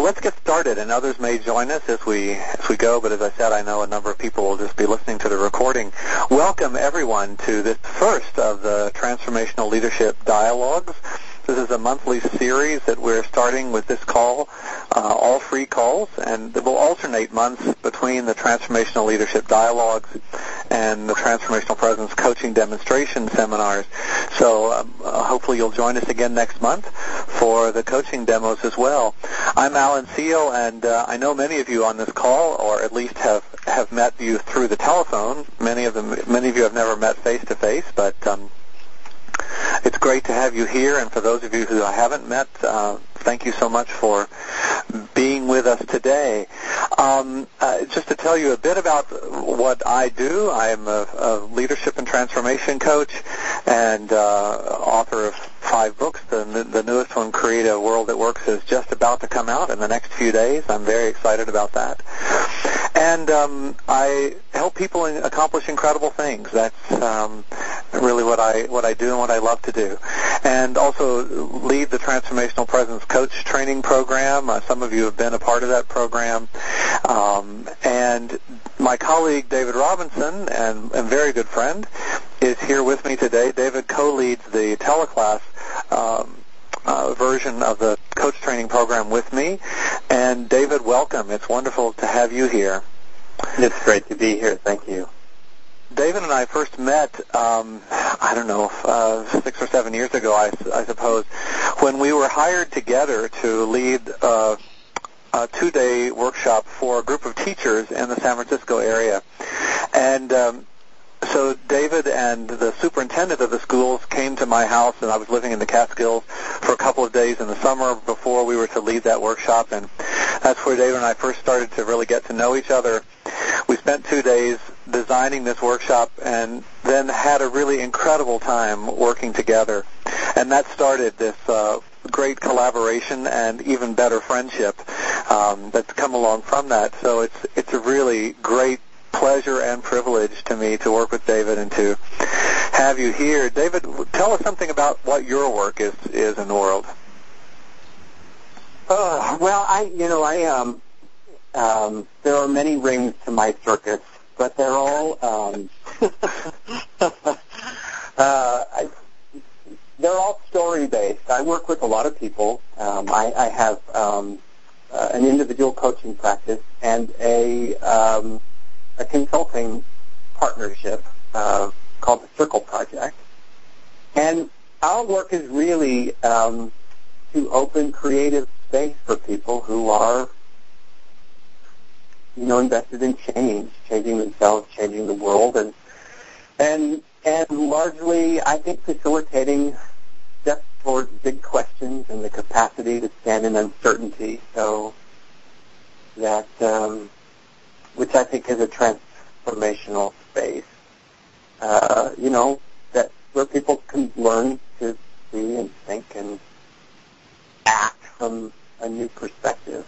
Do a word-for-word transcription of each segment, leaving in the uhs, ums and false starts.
let's get started, and others may join us as we as we go, but as I said, I know a number of people will just be listening to the recording. Welcome, everyone, to this first of the Transformational Leadership Dialogues. This is a monthly series that we're starting with this call, uh, all free calls, and we'll alternate months between the Transformational Leadership Dialogues and the Transformational Presence Coaching Demonstration Seminars. So um, uh, hopefully you'll join us again next month for the coaching demos as well. I'm Alan Seal, and uh, I know many of you on this call, or at least have, have met you through the telephone. Many of them, many of you have never met face-to-face, but um, it's great to have you here, and for those of you who I haven't met, uh, thank you so much for being with us today. Um, uh, just to tell you a bit about what I do, I'm a, a leadership and transformation coach and uh, author of five books. The, the newest one, Create a World That Works, is just about to come out in the next few days. I'm very excited about that. And um, I help people in, accomplish incredible things. That's um, really what I what I do and what I love to do. And also lead the Transformational Presence Coach Training Program. Uh, some of you have been a part of that program. Um, and my colleague David Robinson, and a very good friend, is here with me today. David co-leads the teleclass um, uh, version of the coach training program with me. And David, welcome. It's wonderful to have you here. It's great to be here. Thank you. David and I first met, um, I don't know, uh, six or seven years ago, I, I suppose, when we were hired together to lead uh, a two-day workshop for a group of teachers in the San Francisco area. And um, so David and the superintendent of the schools came to my house, and I was living in the Catskills for a couple of days in the summer before we were to lead that workshop, and that's where David and I first started to really get to know each other. We spent two days designing this workshop and then had a really incredible time working together, and that started this uh, great collaboration and even better friendship um, that's come along from that. So it's it's a really great pleasure and privilege to me to work with David and to have you here. David, tell us something about what your work is is in the world. Uh, well, I you know I um um there are many rings to my circus, but they're all um uh I, they're all story based. I work with a lot of people. Um, I, I have um, uh, an individual coaching practice and a um, a consulting partnership uh, called the Circle Project. And our work is really um, to open creative space for people who are, you know, invested in change, changing themselves, changing the world, and and and largely, I think, facilitating steps towards big questions and the capacity to stand in uncertainty. So that, um, which I think is a transformational space, uh, you know, that where people can learn to see and think and act from a new perspective.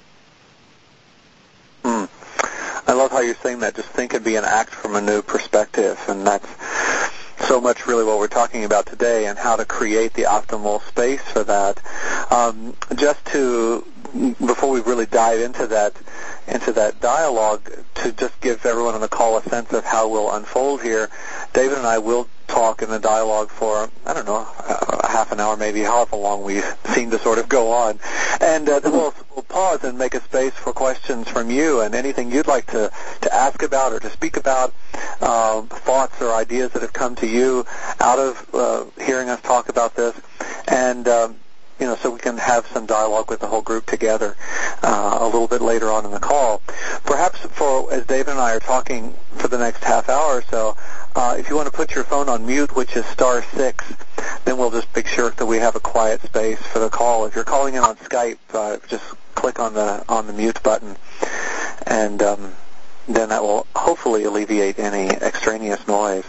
Hmm. I love how you're saying that. Just think and be an act from a new perspective, and that's so much really what we're talking about today, and how to create the optimal space for that. Um, just to, before we really dive into that, into that dialogue, to just give everyone on the call a sense of how we'll unfold here, David and I will talk in the dialogue for, I don't know, a half an hour maybe, however long we seem to sort of go on. And uh, then we'll, we'll pause and make a space for questions from you and anything you'd like to, to ask about or to speak about, uh, thoughts or ideas that have come to you out of uh, hearing us talk about this. And, um, you know, so we can have some dialogue with the whole group together uh, a little bit later on in the call. Perhaps for, as David and I are talking for the next half hour or so, uh, if you want to put your phone on mute, which is star six, then we'll just make sure that we have a quiet space for the call. If you're calling in on Skype, uh, just click on the on the mute button, and um, then that will hopefully alleviate any extraneous noise.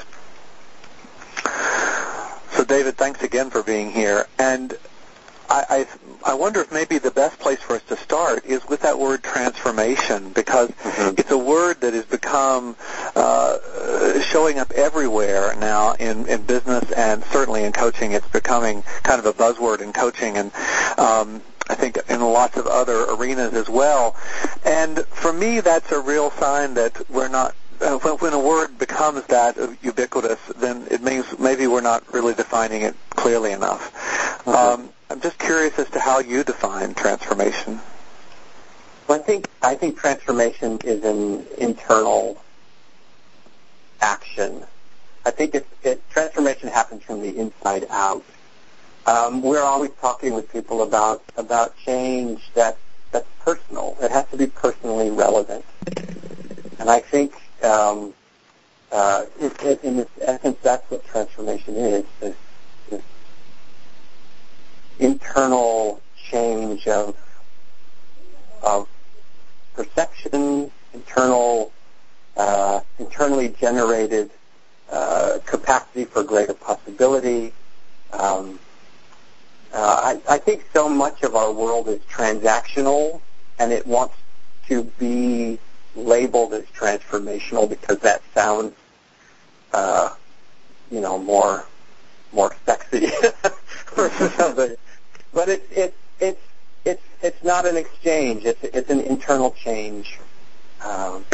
So, David, thanks again for being here. And I, I, I wonder if maybe the best place for us to start is with that word transformation, because mm-hmm. it's a word that has become uh, showing up everywhere now in, in business and certainly in coaching. It's becoming kind of a buzzword in coaching. And um, I think in lots of other arenas as well. And for me, that's a real sign that we're not, uh, when, when a word becomes that ubiquitous, then it means maybe we're not really defining it clearly enough. Mm-hmm. Um, I'm just curious as to how you define transformation. Well, I think I think transformation is an internal action. I think it, it transformation happens from the inside out. Um, we're always talking with people about about change that that's personal. It has to be personally relevant, and I think um, uh, it, it, in its essence, that's what transformation is: this, this internal change of of perception, internal, uh, internally generated uh, capacity for greater possibility. Um, uh, I, I think so much of our world is transactional, and it wants to be labeled as transformational because that sounds, uh, you know, more more sexy or something. But it's it's it's It's it's not an exchange. It's it's an internal change um,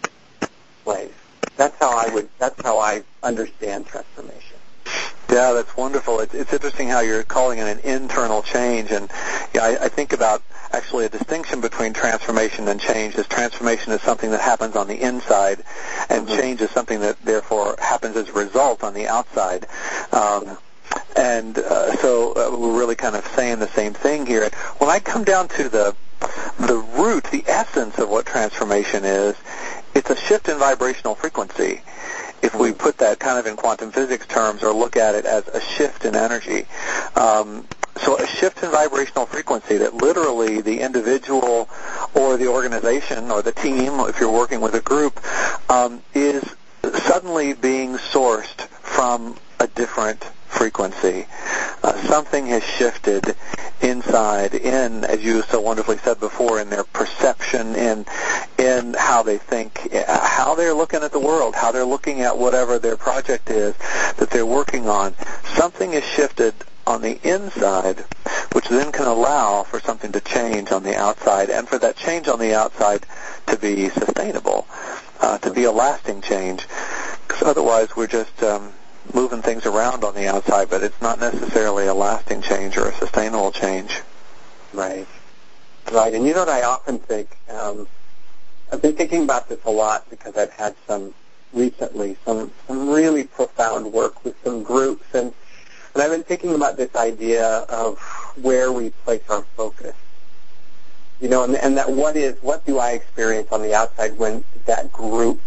place. That's how I would. That's how I understand transformation. Yeah, that's wonderful. It's it's interesting how you're calling it an internal change, and yeah, I, I think about actually a distinction between transformation and change. Is transformation is something that happens on the inside, and mm-hmm. change is something that therefore happens as a result on the outside. Um, yeah. And uh, so uh, we're really kind of saying the same thing here. When I come down to the the root, the essence of what transformation is, it's a shift in vibrational frequency. If we put that kind of in quantum physics terms or look at it as a shift in energy. Um, so a shift in vibrational frequency that literally the individual or the organization or the team, if you're working with a group, um, is suddenly being sourced from a different frequency. Uh, something has shifted inside, in, as you so wonderfully said before, in their perception, in in how they think, how they're looking at the world, how they're looking at whatever their project is that they're working on. Something has shifted on the inside, which then can allow for something to change on the outside, and for that change on the outside to be sustainable, uh, to be a lasting change. Because otherwise we're just um, moving things around on the outside, but it's not necessarily a lasting change or a sustainable change. Right. Right. And you know what I often think? Um, I've been thinking about this a lot because I've had some recently, some, some really profound work with some groups, and, and I've been thinking about this idea of where we place our focus. You know, and, and that what is, what do I experience on the outside when that group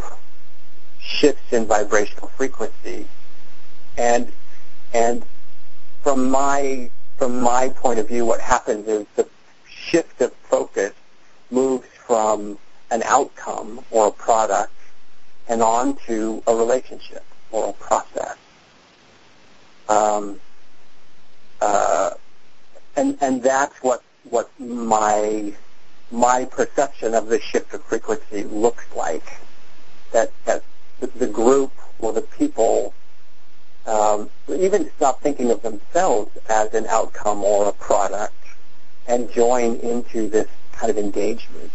shifts in vibrational frequency? And and from my from my point of view, what happens is the shift of focus moves from an outcome or a product and on to a relationship or a process. Um, uh, and and that's what what my my perception of the shift of frequency looks like. That that the, the group or the people Um, even stop thinking of themselves as an outcome or a product and join into this kind of engagement.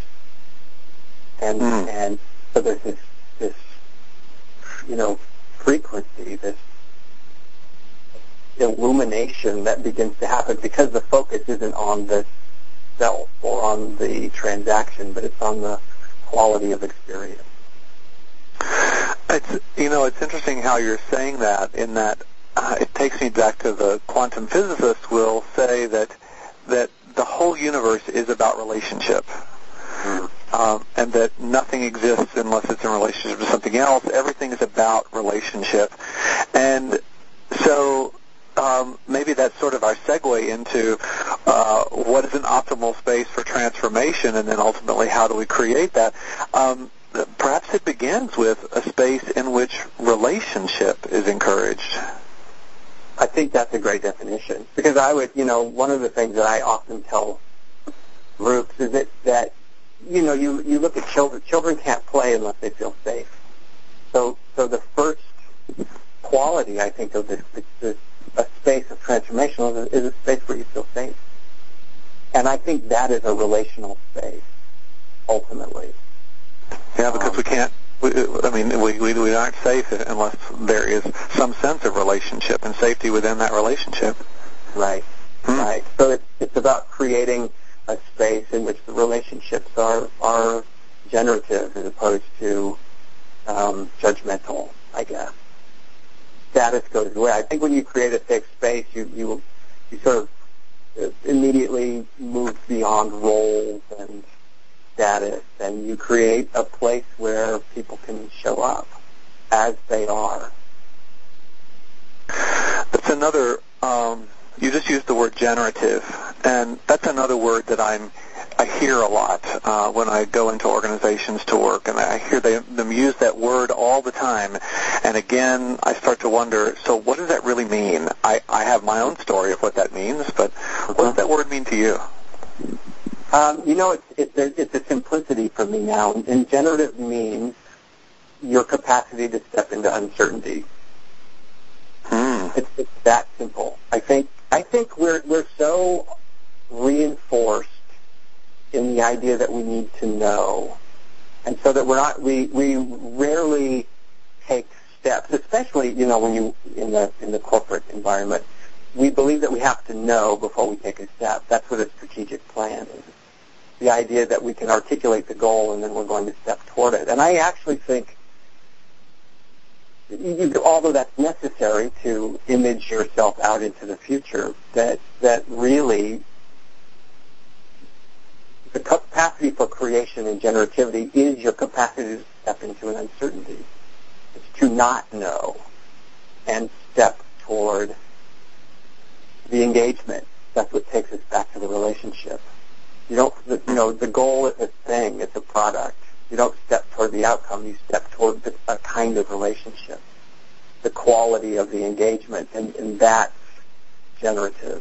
And mm. and so there's this, this, you know, frequency, this illumination that begins to happen because the focus isn't on the self or on the transaction, but it's on the quality of experience. It's, you know, it's interesting how you're saying that, in that uh, it takes me back to the quantum physicists will say that that the whole universe is about relationship, mm. um, and that nothing exists unless it's in relationship to something else. Everything is about relationship. And so um, maybe that's sort of our segue into uh, what is an optimal space for transformation, and then ultimately how do we create that. Um, Perhaps it begins with a space in which relationship is encouraged. I think that's a great definition. Because I would, you know, one of the things that I often tell groups is that, that you know, you, you look at children. Children can't play unless they feel safe. So so the first quality, I think, of this, this a space of transformation is a space where you feel safe. and I think that is a relational space, ultimately. Yeah, because um, we can't, we, I mean, we, we, we aren't safe unless there is some sense of relationship and safety within that relationship. Right, hmm. right. So it's, it's about creating a space in which the relationships are, are generative as opposed to um, judgmental, I guess. Status goes away. I think when you create a safe space, you, you, you sort of immediately move beyond roles and status, and you create a place where people can show up as they are. That's another, um, you just used the word generative, and that's another word that I'm, I hear a lot uh, when I go into organizations to work, and I hear they, them use that word all the time. And again, I start to wonder, so what does that really mean? I, I have my own story of what that means, but what does that word mean to you? Um, you know, it's, it's, a, it's a simplicity for me now, and generative means your capacity to step into uncertainty. Hmm. It's, it's that simple. I think I think we're we're so reinforced in the idea that we need to know, and so that we're not we we rarely take steps, especially you know when you in the in the corporate environment. We believe that we have to know before we take a step. That's what a strategic plan is. The idea that we can articulate the goal and then we're going to step toward it. And I actually think, although that's necessary to image yourself out into the future, that that really the capacity for creation and generativity is your capacity to step into an uncertainty. It's to not know and step toward the engagement. That's what takes us back to the relationship. You don't, you know, the goal is a thing, it's a product. You don't step toward the outcome, you step toward a kind of relationship, the quality of the engagement, and, and that's generative.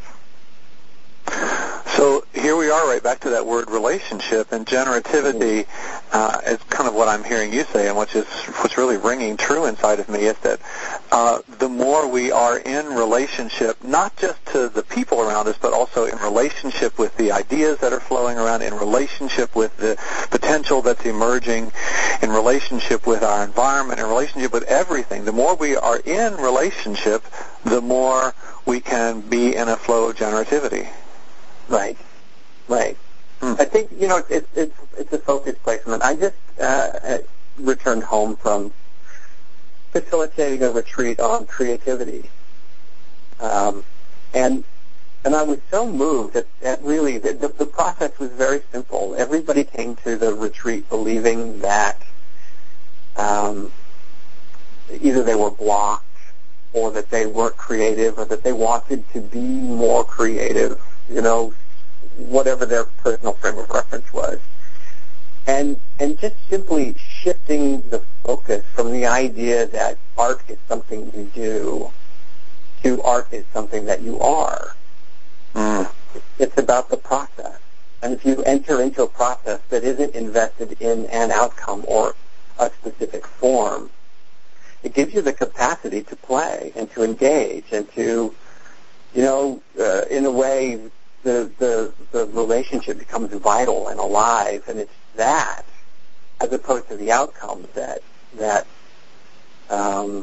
So here we are, right back to that word relationship, and generativity uh, is kind of what I'm hearing you say, and which is what's really ringing true inside of me is that uh, the more we are in relationship, not just to the people around us, but also in relationship with the ideas that are flowing around, in relationship with the potential that's emerging, in relationship with our environment, in relationship with everything. The more we are in relationship, the more we can be in a flow of generativity. Right, right. Hmm. I think, you know, it's it's it's a focus placement. I just uh, returned home from facilitating a retreat on creativity, um, and and I was so moved that, that really the, the, the process was very simple. Everybody came to the retreat believing that um, either they were blocked or that they weren't creative or that they wanted to be more creative. You know, whatever their personal frame of reference was. And and just simply shifting the focus from the idea that art is something you do to art is something that you are. Mm. It's about the process. And if you enter into a process that isn't invested in an outcome or a specific form, it gives you the capacity to play and to engage and to, you know, uh, in a way, the, the the relationship becomes vital and alive, and it's that, as opposed to the outcomes that that um,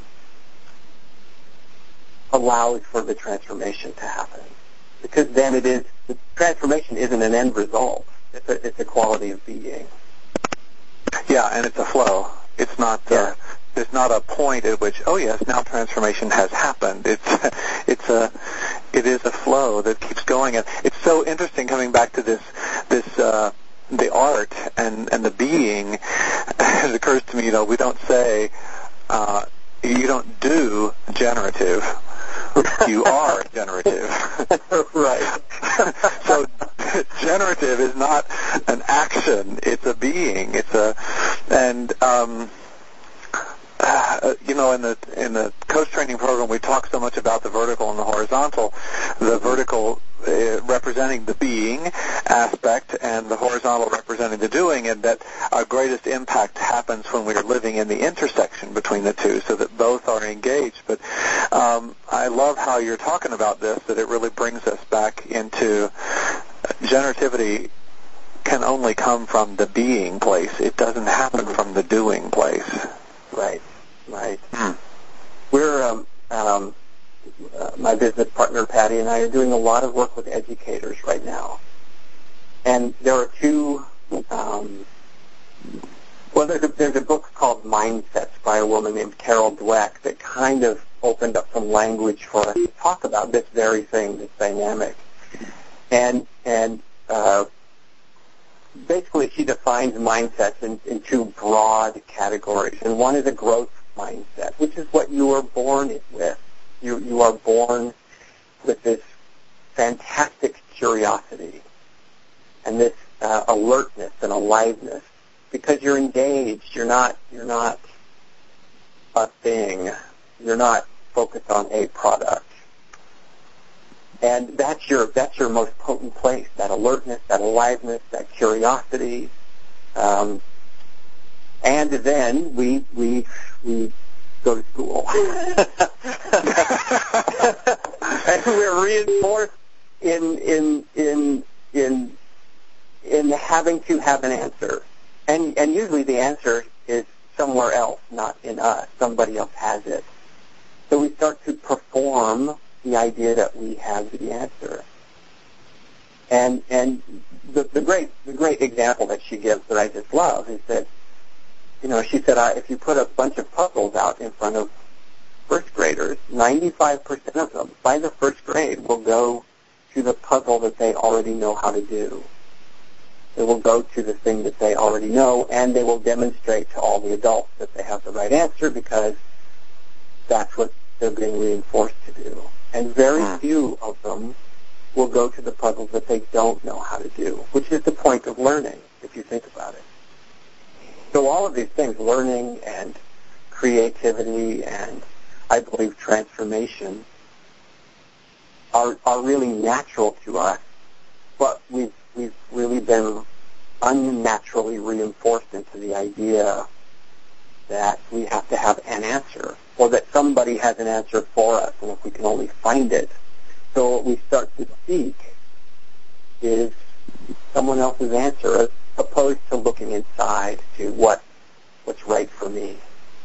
allows for the transformation to happen. Because then it is the transformation isn't an end result; it's a it's a quality of being. Yeah, and it's a flow. It's not. Uh, yeah. There's not a point at which, oh yes, now transformation has happened. It's it's a it is a flow that keeps going, and it's so interesting coming back to this this uh, the art and and the being. It occurs to me, you know, we don't say uh, you don't do generative. You are generative. Right. So generative is not an action; it's a being. It's a and. Um, Uh, you know, in the in the coach training program, we talk so much about the vertical and the horizontal. The vertical uh, representing the being aspect, and the horizontal representing the doing, and that our greatest impact happens when we are living in the intersection between the two, so that both are engaged. But um, I love how you're talking about this, that it really brings us back into generativity can only come from the being place. It doesn't happen from the doing place. Right, right. Hmm. We're, um, um, uh, my business partner Patty and I are doing a lot of work with educators right now. And there are two, um, well, there's a, there's a book called Mindsets by a woman named Carol Dweck that kind of opened up some language for us to talk about this very thing, this dynamic. And, and, uh, basically she defines mindsets in, in two broad categories. And one is a growth mindset, which is what you are born with. You, you are born with this fantastic curiosity and this uh, alertness and aliveness because you're engaged. You're not, you're not a thing. You're not focused on a product. And that's your that's your most potent place, that alertness, that aliveness, that curiosity. Um, and then we we we go to school. And we're reinforced in in in in in having to have an answer. And and usually the answer is somewhere else, not in us. Somebody else has it. So we start to perform the idea that we have the answer. And and the, the great the great example that she gives that I just love is that, you know, she said, uh, if you put a bunch of puzzles out in front of first graders, ninety-five percent of them by the first grade will go to the puzzle that they already know how to do. They will go to the thing that they already know, and they will demonstrate to all the adults that they have the right answer because that's what they're being reinforced to do. And very few of them will go to the puzzles that they don't know how to do, which is the point of learning, if you think about it. So all of these things, learning and creativity and, I believe, transformation, are are really natural to us, but we've, we've really been unnaturally reinforced into the idea that we have to have an answer, or that somebody has an answer for us, and if we can only find it. So what we start to seek is someone else's answer, as opposed to looking inside to what what's right for me.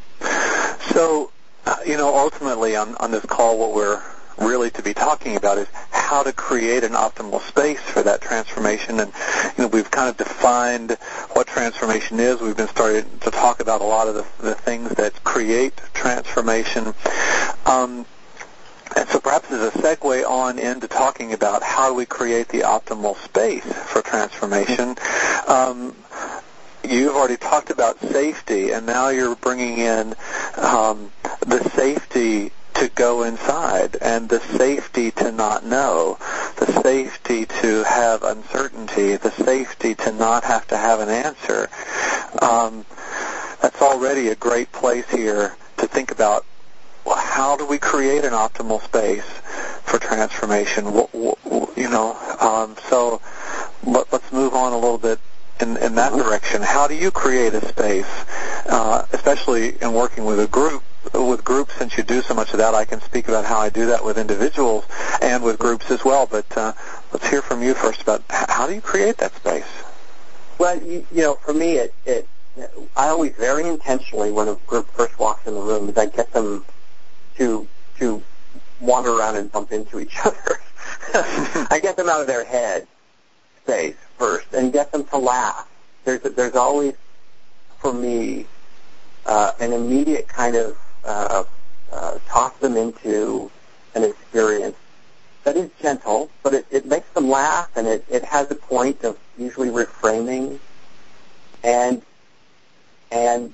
So, uh, you know, ultimately on, on this call, what we're really to be talking about is how to create an optimal space for that transformation. And, you know, we've kind of defined what transformation is. We've been starting to talk about a lot of the, the things that create transformation. Um, and so perhaps as a segue on into talking about how do we create the optimal space for transformation, um, you've already talked about safety, and now you're bringing in um, the safety to go inside, and the safety to not know, the safety to have uncertainty, the safety to not have to have an answer. Um, that's already a great place here to think about, well, how do we create an optimal space for transformation? You know, um, so let, let's move on a little bit in, in that direction. How do you create a space, uh, especially in working with a group? With groups, since you do so much of that, I can speak about how I do that with individuals and with groups as well. But uh, let's hear from you first about how do you create that space? Well, you, you know, for me, it, it I always very intentionally, when a group first walks in the room, is I get them to to wander around and bump into each other. I get them out of their head space first and get them to laugh. There's there's always, for me, uh, an immediate kind of uh, uh, toss them into an experience that is gentle, but it, it makes them laugh, and it, it has a point of usually reframing. And and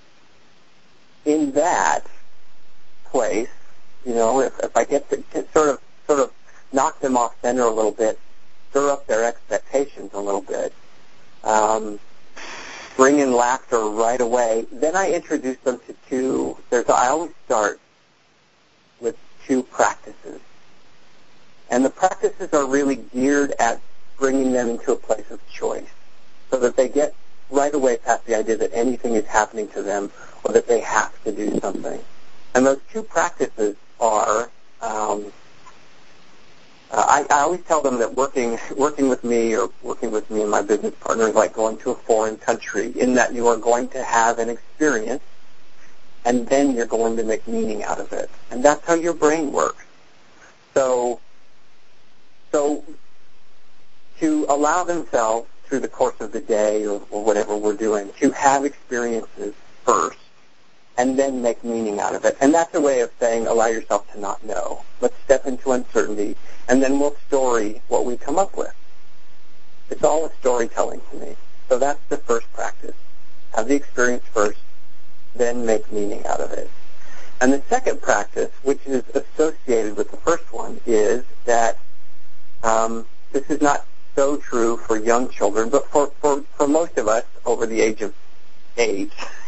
in that place, you know, if, if I get to get sort of sort of knock them off center a little bit, stir up their expectations a little bit, um, bring in laughter right away, then I introduce them to two. There's I always start with two practices, and the practices are really geared at bringing them into a place of choice, so that they get right away past the idea that anything is happening to them or that they have to do something. And those two practices are um, Uh, I, I always tell them that working working with me or working with me and my business partner is like going to a foreign country, in that you are going to have an experience and then you're going to make meaning out of it. And that's how your brain works. So, so to allow themselves through the course of the day or, or whatever we're doing to have experiences first and then make meaning out of it. And that's a way of saying allow yourself to not know. Let's step into uncertainty, and then we'll story what we come up with. It's all a storytelling to me. So that's the first practice. Have the experience first, then make meaning out of it. And the second practice, which is associated with the first one, is that um, this is not so true for young children, but for, for, for most of us over the age of eight,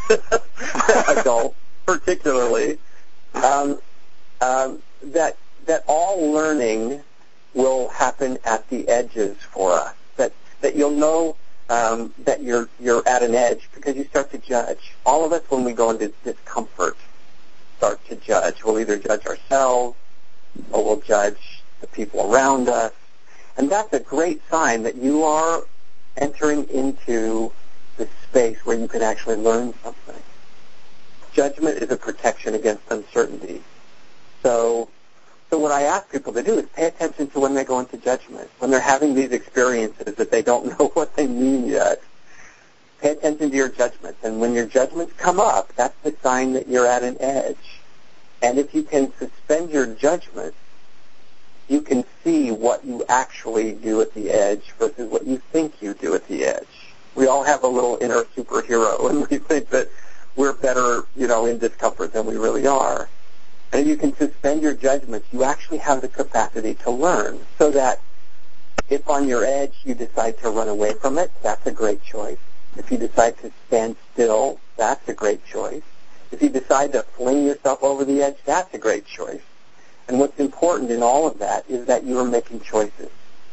adults particularly, um, um, that that all learning will happen at the edges for us. That that you'll know um, that you're you're at an edge because you start to judge. All of us, when we go into discomfort, start to judge. We'll either judge ourselves or we'll judge the people around us. And that's a great sign that you are entering into the space where you can actually learn something. Judgment is a protection against uncertainty. So, so what I ask people to do is pay attention to when they go into judgment, when they're having these experiences that they don't know what they mean yet. Pay attention to your judgments. And when your judgments come up, that's the sign that you're at an edge. And if you can suspend your judgment, you can see what you actually do at the edge versus what you think you do at the edge. We all have a little inner superhero, and we think that we're better, you know, in discomfort than we really are. And if you can suspend your judgments, you actually have the capacity to learn, so that if on your edge you decide to run away from it, that's a great choice. If you decide to stand still, that's a great choice. If you decide to fling yourself over the edge, that's a great choice. And what's important in all of that is that you are making choices.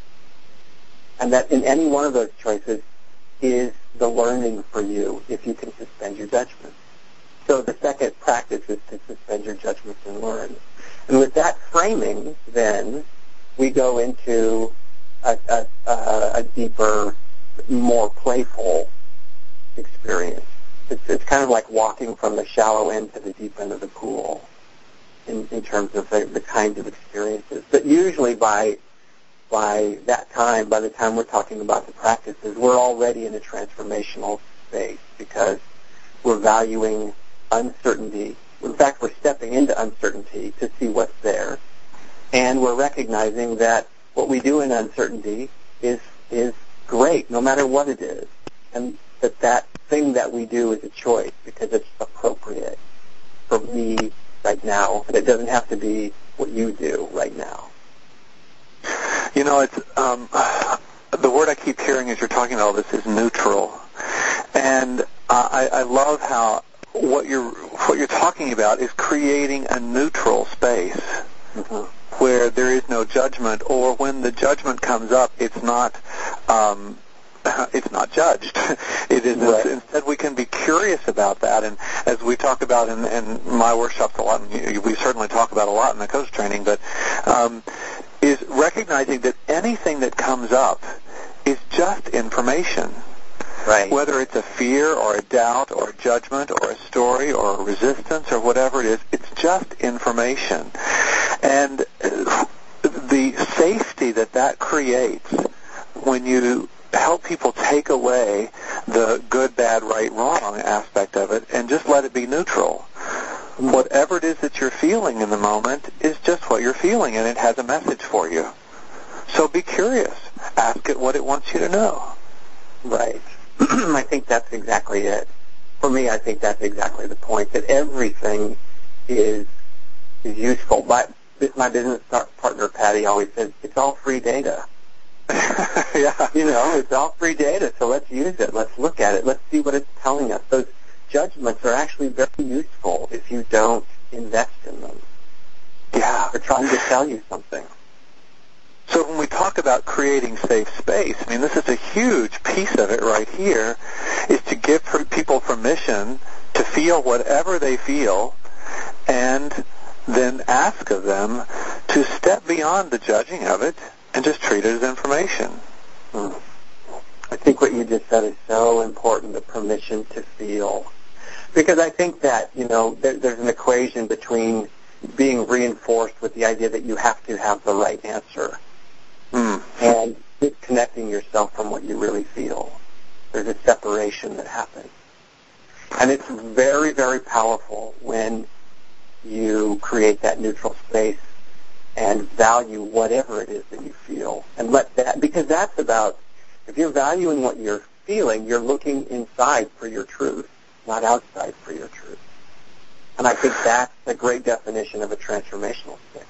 And that in any one of those choices is the learning for you if you can suspend your judgment. So the second practice is to suspend your judgments and learn. And with that framing, then, we go into a, a, a, a deeper, more playful experience. It's, it's kind of like walking from the shallow end to the deep end of the pool in, in terms of the, the kinds of experiences. But usually by by that time, by the time we're talking about the practices, we're already in a transformational space because we're valuing uncertainty. In fact, we're stepping into uncertainty to see what's there. And we're recognizing that what we do in uncertainty is is great, no matter what it is. And that that thing that we do is a choice because it's appropriate for me right now. And it doesn't have to be what you do right now. You know, it's um, the word I keep hearing as you're talking about all this is neutral. And uh, I, I love how what you're what you're talking about is creating a neutral space mm-hmm. where there is no judgment, or when the judgment comes up, it's not um, it's not judged. It is right. Instead, we can be curious about that, and as we talk about in, in my workshops a lot, and we certainly talk about a lot in the coach training, but um, is recognizing that anything that comes up is just information. Right. Whether it's a fear or a doubt or a judgment or a story or a resistance or whatever it is, it's just information. And the safety that that creates when you help people take away the good, bad, right, wrong aspect of it and just let it be neutral. Whatever it is that you're feeling in the moment is just what you're feeling, and it has a message for you. So be curious. Ask it what it wants you to know. Right. I think that's exactly it. For me, I think that's exactly the point, that everything is is useful. My, my business partner, Patty, always says, it's all free data. Yeah. You know, it's all free data, so let's use it. Let's look at it. Let's see what it's telling us. Those judgments are actually very useful if you don't invest in them. Yeah. They're trying to tell you something. So when we talk about creating safe space, I mean, this is a huge piece of it right here, is to give people permission to feel whatever they feel and then ask of them to step beyond the judging of it and just treat it as information. Hmm. I think what you just said is so important, the permission to feel. Because I think that, you know, there, there's an equation between being reinforced with the idea that you have to have the right answer mm. and disconnecting yourself from what you really feel. There's a separation that happens. And it's very, very powerful when you create that neutral space and value whatever it is that you feel. And let that, because that's about, if you're valuing what you're feeling, you're looking inside for your truth, not outside for your truth. And I think that's a great definition of a transformational state.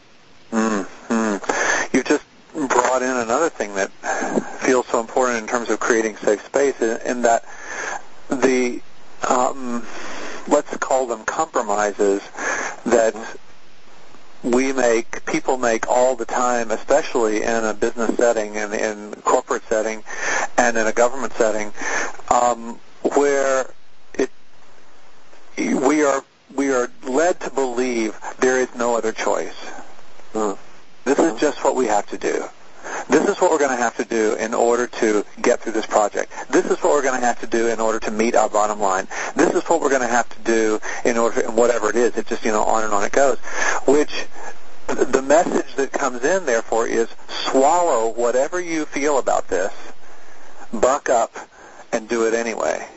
Mm-hmm. You just brought in another thing that feels so important in terms of creating safe space, in that the, um, let's call them compromises that we make, people make all the time, especially in a business setting, in in corporate setting, and in a government setting, um, where it we are we are led to believe there is no other choice. Mm. This is just what we have to do. This is what we're going to have to do in order to get through this project. This is what we're going to have to do in order to meet our bottom line. This is what we're going to have to do in order to, whatever it is. It just, you know, on and on it goes. Which the message that comes in, therefore, is swallow whatever you feel about this, buck up, and do it anyway.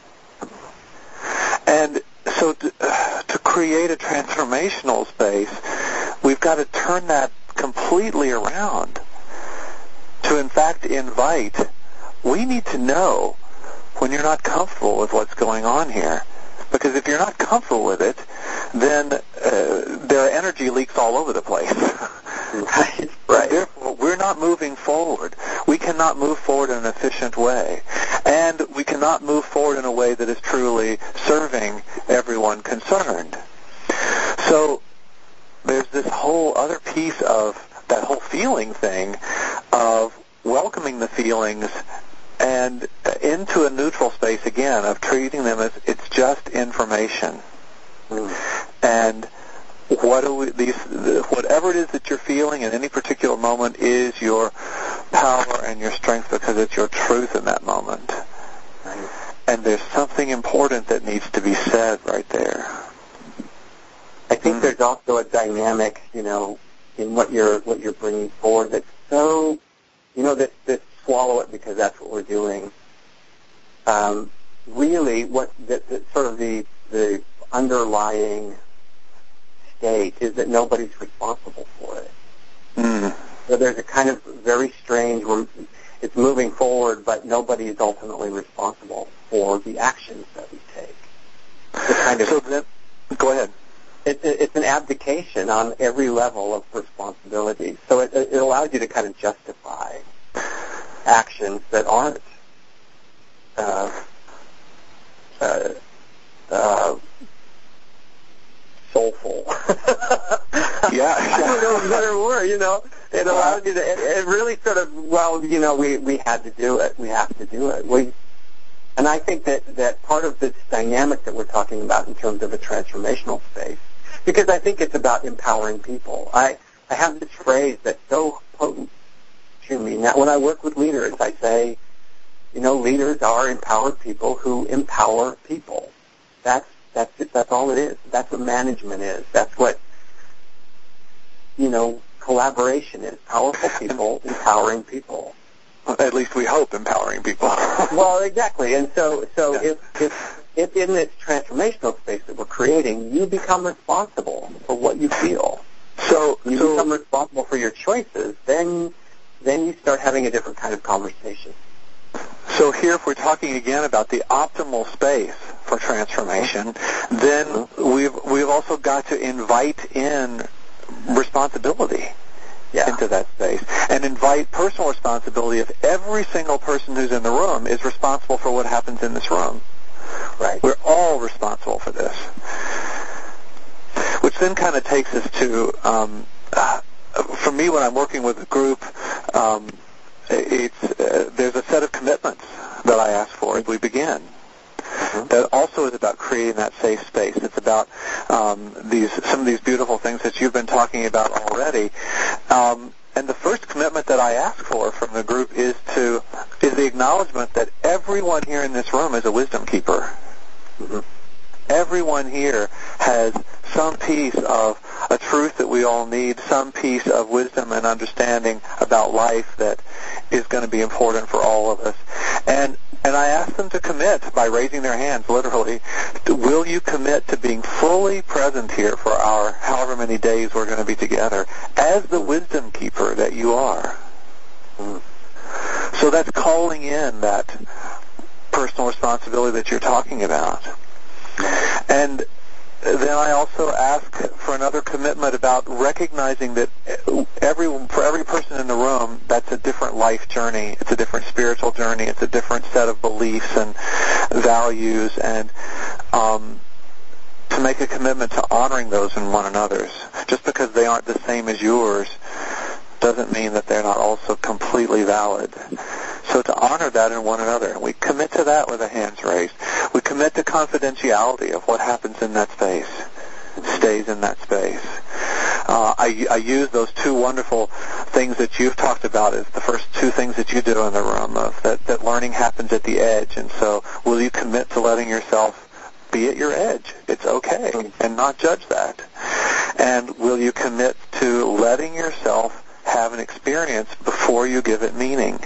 And so to, uh, to create a transformational space, we've got to turn that completely around. To, in fact, invite, we need to know when you're not comfortable with what's going on here. Because if you're not comfortable with it, then uh, there are energy leaks all over the place. Right, right. Therefore, we're not moving forward. We cannot move forward in an efficient way. And we cannot move forward in a way that is truly serving everyone concerned. So there's this whole other piece of that whole feeling thing of welcoming the feelings and into a neutral space again, of treating them as it's just information. Mm. And what do we, these, whatever it is that you're feeling in any particular moment is your power and your strength, because it's your truth in that moment. Right. And there's something important that needs to be said right there. I think mm. there's also a dynamic, you know, in what you're what you're bringing forward that's so, you know, that that swallow it because that's what we're doing. Um, really, what that, that sort of the the underlying state is that nobody's responsible for it. Mm. So there's a kind of very strange, where it's moving forward, but nobody is ultimately responsible for the actions that we take. It's kind of, so then, go ahead. It, it, it's an abdication on every level of responsibility. So it, it allows you to kind of justify actions that aren't uh, uh, uh, soulful. Yeah. I don't know a better word, you know. It allows you to, it, it really sort of, well, you know, we, we had to do it. We have to do it. We, and I think that, that part of this dynamic that we're talking about in terms of a transformational space, because I think it's about empowering people. I, I have this phrase that's so potent to me. Now, when I work with leaders, I say, you know, leaders are empowered people who empower people. That's that's it, that's all it is. That's what management is. That's what, you know, collaboration is. Powerful people empowering people. At least we hope empowering people. Well, exactly. And so, so yeah. if, if if in this transformational space that we're creating, you become responsible for what you feel. So you so, become responsible for your choices. Then, then you start having a different kind of conversation. So here, if we're talking again about the optimal space for transformation, mm-hmm. then mm-hmm. we've we've also got to invite in responsibility. Yeah. Into that space, and invite personal responsibility if every single person who's in the room is responsible for what happens in this room. Right. We're all responsible for this. Which then kind of takes us to, um, uh, for me, when I'm working with a group, um, it's uh, there's a set of commitments that I ask for as we begin. Mm-hmm. That also is about creating creating that safe space. It's about um, these some of these beautiful things that you've been talking about already. Um, and the first commitment that I ask for from the group is to is the acknowledgement that everyone here in this room is a wisdom keeper. Mm-hmm. Everyone here has some piece of a truth that we all need, some piece of wisdom and understanding about life that is going to be important for all of us. And and I ask them to commit by raising their hands, literally. Will you commit to being fully present here for our however many days we're going to be together as the wisdom keeper that you are? Mm. So that's calling in that personal responsibility that you're talking about. And then I also ask for another commitment about recognizing that every for every person in the room, that's a different life journey. It's a different spiritual journey. It's a different set of beliefs and values, and um, to make a commitment to honoring those in one another's. Just because they aren't the same as yours doesn't mean that they're not also completely valid. So to honor that in one another, and we commit to that with the hands raised. We commit to confidentiality of what happens in that space, stays in that space. Uh, I, I use those two wonderful things that you've talked about as the first two things that you do in the room, of that, that learning happens at the edge. And so will you commit to letting yourself be at your edge? It's okay, and not judge that. And will you commit to letting yourself have an experience before you give it meaning?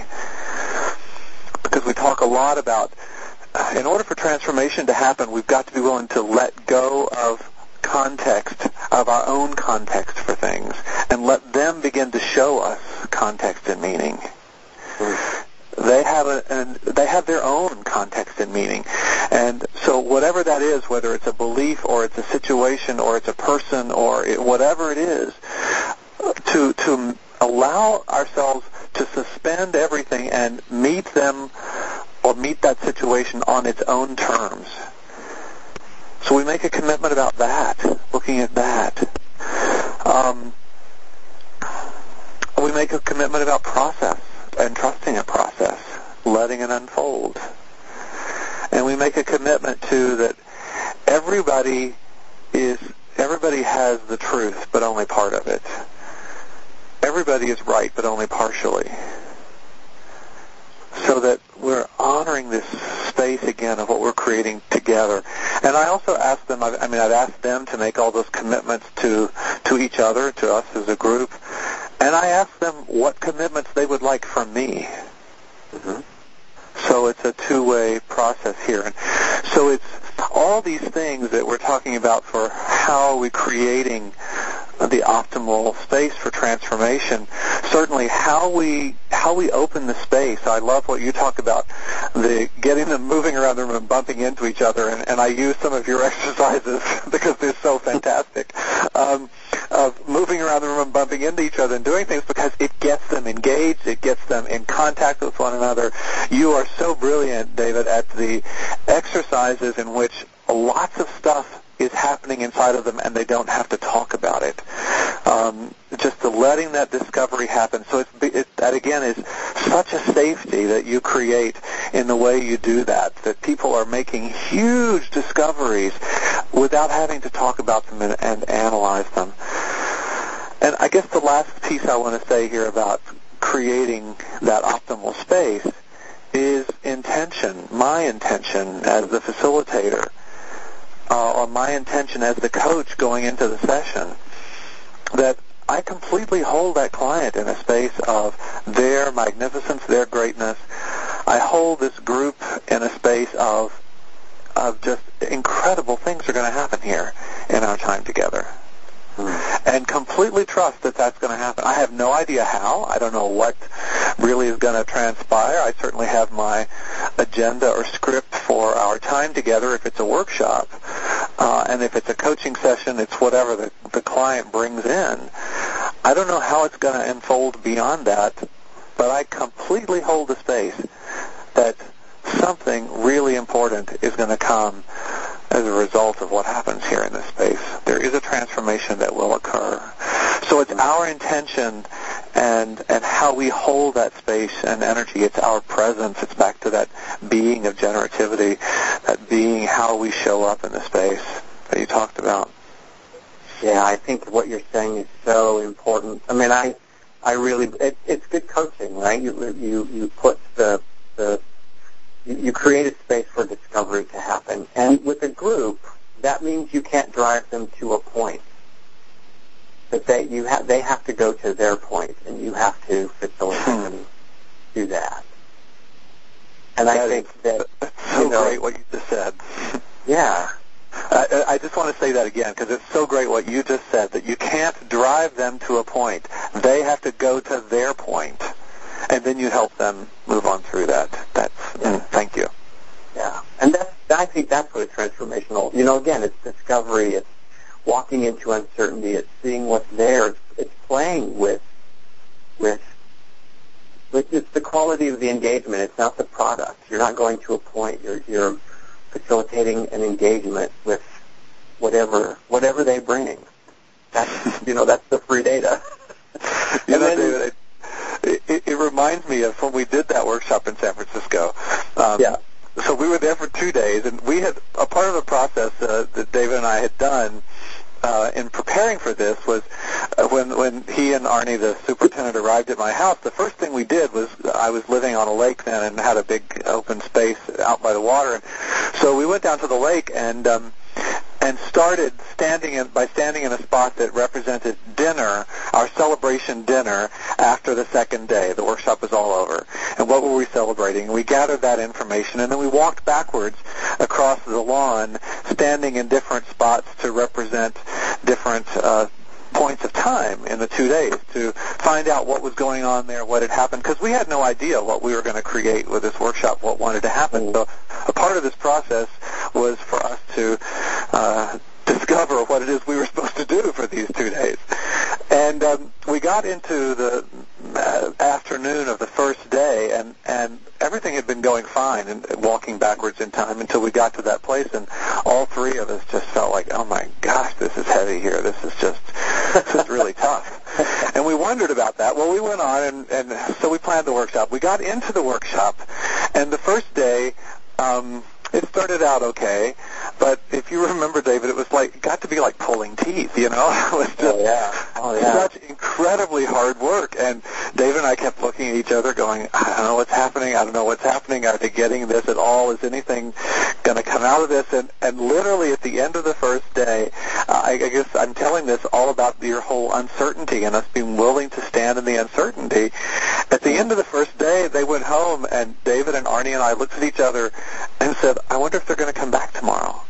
Because we talk a lot about, in order for transformation to happen, we've got to be willing to let go of context, of our own context for things, and let them begin to show us context and meaning. Mm. They have a, and they have their own context and meaning. And so whatever that is, whether it's a belief or it's a situation or it's a person or it, whatever it is, to to allow ourselves to suspend everything and meet them or meet that situation on its own terms. So we make a commitment about that, looking at that. Um, we make a commitment about process and trusting a process, letting it unfold. And we make a commitment to that everybody is everybody has the truth, but only part of it. Everybody is right, but only partially. So that we're honoring this space again of what we're creating together. And I also ask them, I mean, I've asked them to make all those commitments to, to each other, to us as a group. And I ask them what commitments they would like from me. Mm-hmm. So it's a two-way process here. And so it's all these things that we're talking about for how are we creating the optimal space for transformation. Certainly how we how we open the space. I love what you talk about, the getting them moving around the room and bumping into each other, and, and I use some of your exercises because they're so fantastic, um, of moving around the room and bumping into each other and doing things because it gets them engaged, it gets them in contact with one another. You are so brilliant, David, at the exercises in which lots of stuff is happening inside of them and they don't have to talk about it. Um, just the letting that discovery happen. So it's, it, that, again, is such a safety that you create in the way you do that, that people are making huge discoveries without having to talk about them and, and analyze them. And I guess the last piece I want to say here about creating that optimal space is intention, my intention as the facilitator. Uh, or my intention as the coach going into the session, that I completely hold that client in a space of their magnificence, their greatness. I hold this group in a space of of just incredible things are going to happen here in our time together. Mm. And completely trust that that's going to happen. I have no idea how. I don't know what really is going to transpire. I certainly have my agenda or script for our time together if it's a workshop. Uh, and if it's a coaching session, it's whatever the, the client brings in. I don't know how it's going to unfold beyond that, but I completely hold the space that something really important is going to come as a result of what happens here in this space. There is a transformation that will occur. So it's our intention and and how we hold that space and energy. It's our presence. It's back to that being of generativity, that being how we show up in the space that you talked about. Yeah, I think what you're saying is so important. I mean, I I really it, it's good coaching, right? You you you put the the you, you create a space for discovery to happen, and with a group, that means you can't drive them to a point. That they you have they have to go to their point, and you have to facilitate them do that. And that I think is, that that's so you know, great what you just said. Yeah. I, I just want to say that again because it's so great what you just said, that you can't drive them to a point. They have to go to their point, and then you help them move on through that. That's yeah. mm, thank you. Yeah, and that's, I think that's what is transformational. You know, again, it's discovery, it's walking into uncertainty, it's seeing what's there, it's, it's playing with, with, with it's the quality of the engagement. It's not the product. You're not going to a point. You're, you're facilitating an engagement with whatever, whatever they bring. That's, you know, that's the free data. You know, then, David, it, it, it reminds me of when we did that workshop in San Francisco. Um, yeah. So we were there for two days, and we had a part of the process uh, that David and I had done uh, in preparing for this was uh, when when he and Arnie, the superintendent, arrived at my house. The first thing we did was I was living on a lake then and had a big open space out by the water, and so we went down to the lake and. Um, and started standing in, by standing in a spot that represented dinner, our celebration dinner, after the second day. The workshop was all over. And what were we celebrating? We gathered that information, and then we walked backwards across the lawn, standing in different spots to represent different uh, points of time in the two days to find out what was going on there, what had happened, because we had no idea what we were going to create with this workshop, what wanted to happen. So a part of this process was for us to uh, discover what it is we were supposed to do for these two days. And um, we got into the uh, afternoon of the first day, and, and everything had been going fine and walking backwards in time until we got to that place, and all three of us just felt like, oh my gosh, this is heavy here. This is just, this is really tough. And we wondered about that. Well, we went on, and, and so we planned the workshop. We got into the workshop, and the first day, um, it started out okay, but if you remember, David, it was like, it got to be like pulling teeth, you know? It was just oh, yeah. Oh, yeah. such incredibly hard work. And David and I kept looking at each other going, I don't know what's happening. I don't know what's happening. Are they getting this at all? Is anything going to come out of this? And, and literally at the end of the first day, uh, I, I guess I'm telling this all about your whole uncertainty and us being willing to stand in the uncertainty. At the end of the first day, they went home, and David and Arnie and I looked at each other and said, I wonder if they're going to come back tomorrow.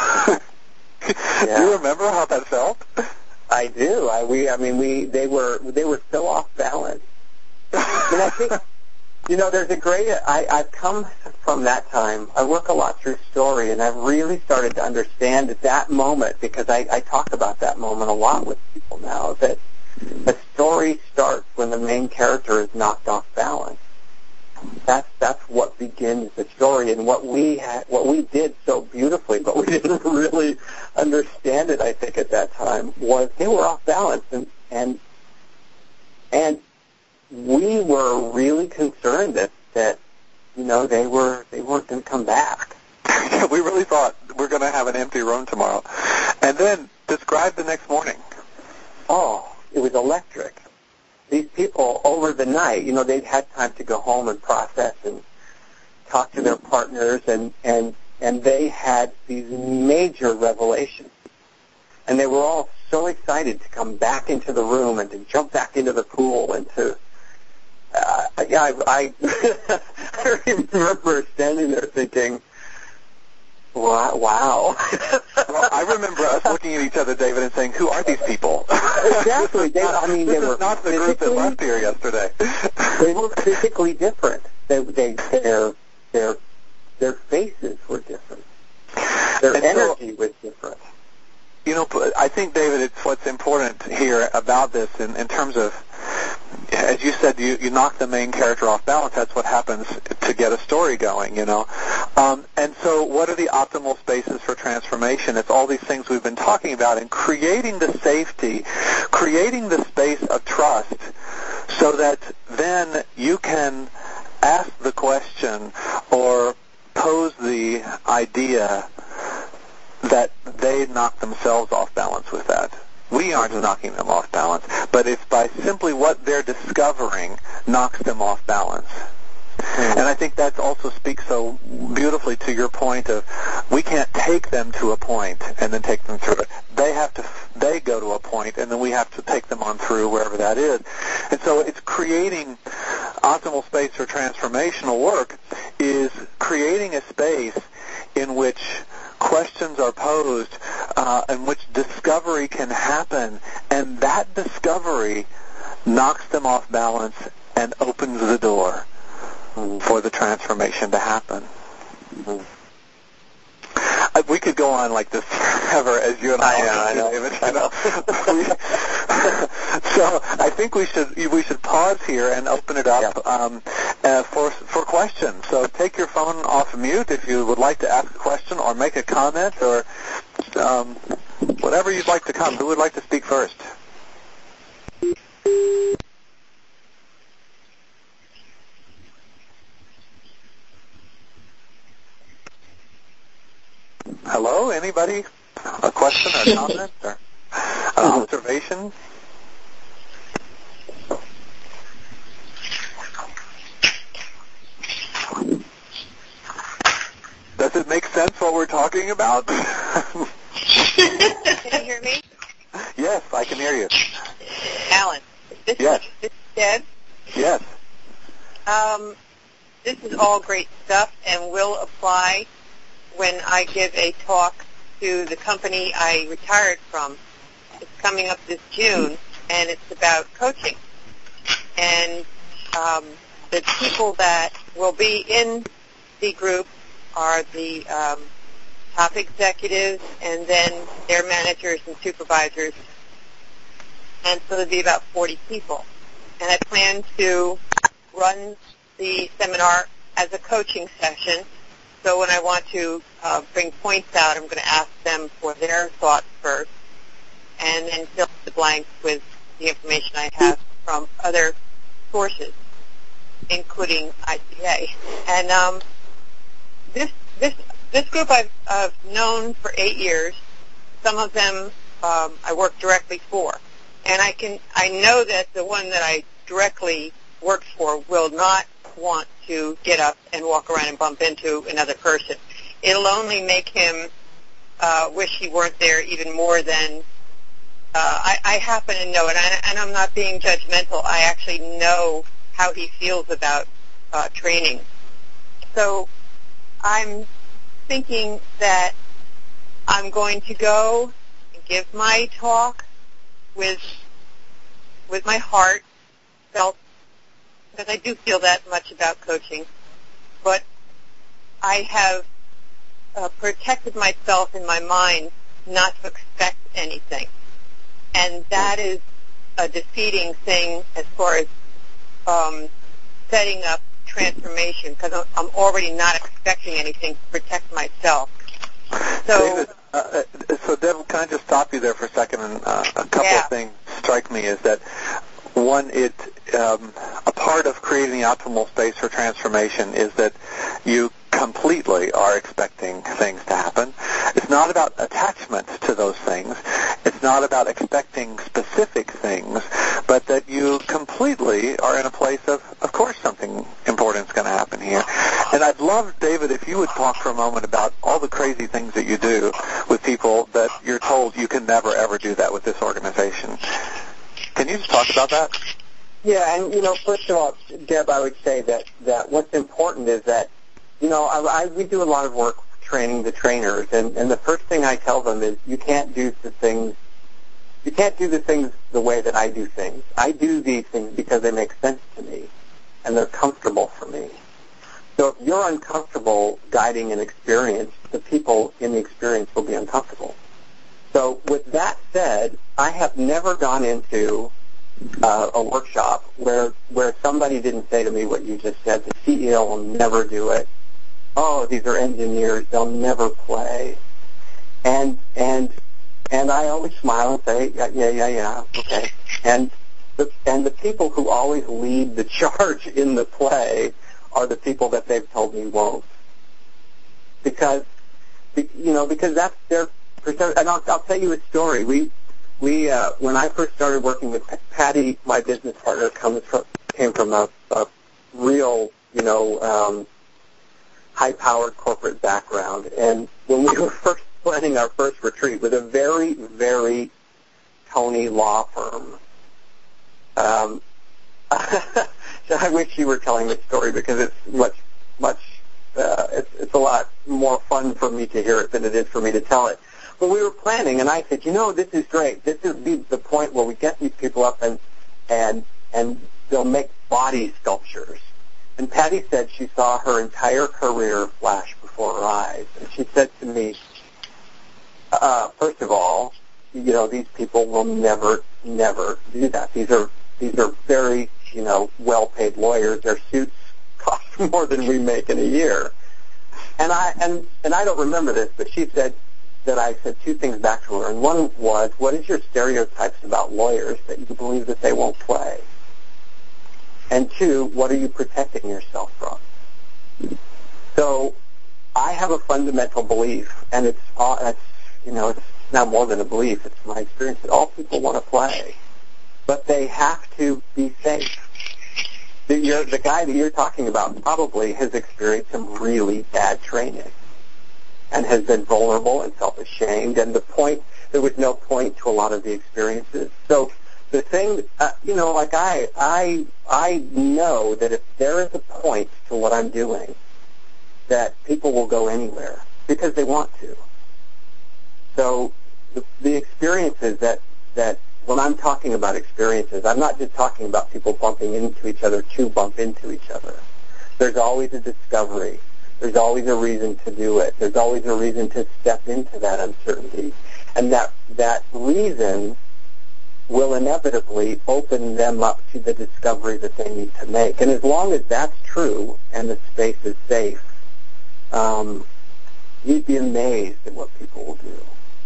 Yeah. Do you remember how that felt? I do. I we I mean we they were they were so off balance. And I think you know there's a great I, I've come from that time. I work a lot through story, and I've really started to understand at that moment, because I, I talk about that moment a lot with people now, that a story starts when the main character is knocked off balance. That's that's what begins the story, and what we had, what we did so beautifully, but we didn't really understand it. I think at that time was they were off balance, and and and we were really concerned that that you know they were they weren't going to come back. Yeah, we really thought we're going to have an empty room tomorrow, and then describe the next morning. Oh, it was electric. These people, over the night, you know, they'd had time to go home and process and talk to their partners, and, and, and they had these major revelations. And they were all so excited to come back into the room and to jump back into the pool and to, uh, yeah, I, I, I remember standing there thinking, wow. wow. Well, I remember us looking at each other, David, and saying, who are these people? Exactly. They, I mean, this they were is not the group that left here yesterday. They were physically different. They, they, their, their, their faces were different. Their and energy so, was different. You know, I think, David, it's what's important here about this in, in terms of, as you said, you, you knock the main character off balance. That's what happens to get a story going, you know. Um, and so what are the optimal spaces for transformation? It's all these things we've been talking about, and creating the safety, creating the space of trust so that then you can ask the question or pose the idea that they knock themselves off balance with that. We aren't knocking them off balance, but it's by simply what they're discovering knocks them off balance. And I think that also speaks so beautifully to your point of we can't take them to a point and then take them through it. They have to, they go to a point and then we have to take them on through wherever that is. And so it's creating optimal space for transformational work is creating a space in which questions are posed, uh, in which discovery can happen, and that discovery knocks them off balance and opens the door for the transformation to happen. Mm-hmm. Uh, we could go on like this forever, as you and I, I know, David. You know? we, so I think we should we should pause here and open it up yeah. um, uh, for for questions. So take your phone off mute if you would like to ask a question or make a comment or um, whatever you'd like to come. Who would like to speak first? Hello, anybody? A question or a comment or an observation? Does it make sense what we're talking about? Can you hear me? Yes, I can hear you. Alan, this, yes. is, this is Deb. Yes. Um, this is all great stuff and will apply when I give a talk to the company I retired from. It's coming up this June, and it's about coaching. And um, the people that will be in the group are the um, top executives and then their managers and supervisors. And so there'll be about forty people. And I plan to run the seminar as a coaching session. So when I want to uh, bring points out, I'm going to ask them for their thoughts first and then fill the blanks with the information I have from other sources, including I C A. And um, this this this group I've, I've known for eight years. Some of them um, I work directly for. And I can I know that the one that I directly work for will not want to get up and walk around and bump into another person. It'll only make him uh, wish he weren't there even more than uh, I, I happen to know it. And, and I'm not being judgmental. I actually know how he feels about uh, training. So I'm thinking that I'm going to go and give my talk with with my heart felt, because I do feel that much about coaching, but I have uh, protected myself in my mind not to expect anything. And that is a defeating thing as far as um, setting up transformation, because I'm already not expecting anything to protect myself. So, David, uh, so Deb, can I just stop you there for a second? And uh, a couple yeah. of things strike me is that, one, it um, a part of creating the optimal space for transformation is that you completely are expecting things to happen. It's not about attachment to those things. It's not about expecting specific things, but that you completely are in a place of, of course, something important is going to happen here. And I'd love, David, if you would talk for a moment about all the crazy things that you do with people that you're told you can never, ever do that with this organization. Can you just talk about that? Yeah, and, you know, first of all, Deb, I would say that, that what's important is that, you know, I, I, we do a lot of work training the trainers, and, and the first thing I tell them is you can't do the things, you can't do the things the way that I do things. I do these things because they make sense to me, and they're comfortable for me. So if you're uncomfortable guiding an experience, the people in the experience will be uncomfortable. So with that said, I have never gone into uh, a workshop where where somebody didn't say to me what you just said. The C E O will never do it. Oh, these are engineers; they'll never play. And and and I always smile and say, yeah, yeah, yeah, yeah, okay. And the, and the people who always lead the charge in the play are the people that they've told me won't. Because, you know, because that's their perception. And I'll, I'll tell you a story. We, we, uh, when I first started working with Patty, my business partner, comes from, came from a, a real, you know, um, high-powered corporate background. And when we were first planning our first retreat with a very, very Tony law firm, um, I wish you were telling this story because it's much, much, uh, it's, it's a lot more fun for me to hear it than it is for me to tell it. But we were planning, and I said, you know, this is great. This is the, the point where we get these people up and, and, and they'll make body sculptures. And Patty said she saw her entire career flash before her eyes. And she said to me, uh, first of all, you know, these people will never, never do that. These are, these are very, you know, well-paid lawyers. Their suits cost more than we make in a year. And I, and, and I don't remember this, but she said that I said two things back to her. And one was, what is your stereotypes about lawyers that you believe that they won't play? And two, what are you protecting yourself from? So I have a fundamental belief, and it's, all, it's you know, it's not more than a belief. It's my experience that all people want to play, but they have to be safe. The, you're, the guy that you're talking about probably has experienced some really bad training and has been vulnerable and self-ashamed, and the point, there was no point to a lot of the experiences. So the thing, uh, you know, like I, I, I know that if there is a point to what I'm doing, that people will go anywhere because they want to. So the, the experiences that, that when I'm talking about experiences, I'm not just talking about people bumping into each other to bump into each other. There's always a discovery. There's always a reason to do it. There's always a reason to step into that uncertainty. And that, that reason will inevitably open them up to the discovery that they need to make. And as long as that's true and the space is safe, um, you'd be amazed at what people will do.